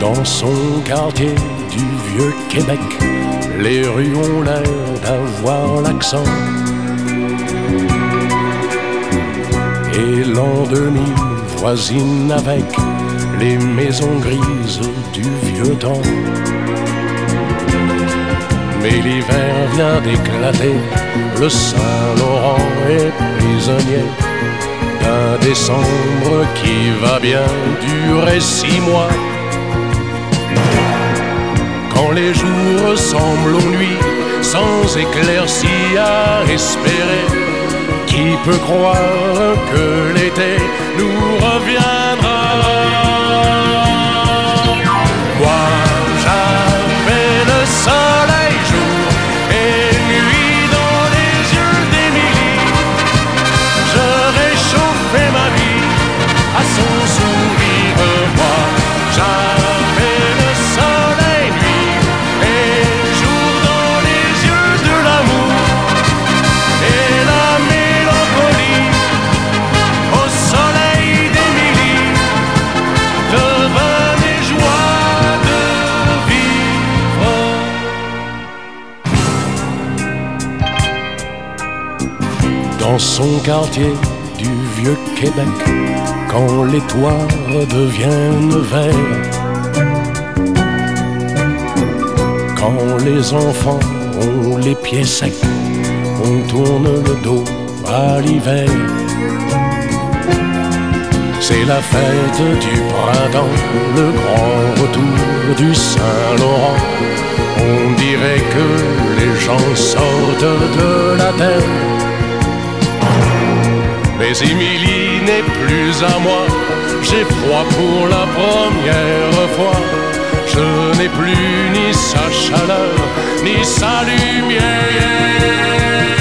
Dans son quartier du vieux Québec, les rues ont l'air d'avoir l'accent. Et l'an 2000 voisine avec les maisons grises du vieux temps. Mais l'hiver vient d'éclater, le Saint-Laurent est prisonnier d'un décembre qui va bien durer 6 mois. Quand les jours ressemblent aux nuits, sans éclaircie à espérer, qui peut croire que l'été nous reviendra? Moi, j'avais le soleil jour et nuit dans les yeux d'Émilie. Je réchauffais ma vie à son sourire. Moi, j'avais le soleil nuit et jour dans les yeux de l'amour et la mélancolie au soleil d'Émilie devenait joie de vivre. Dans son quartier du vieux Québec, quand les toits deviennent verts, quand les enfants ont les pieds secs, on tourne le dos à l'hiver. C'est la fête du printemps, le grand retour du Saint-Laurent. On dirait que les gens sortent de la terre. Mais Émilie n'est plus à moi, j'ai froid pour la première fois. Je n'ai plus ni sa chaleur, ni sa lumière.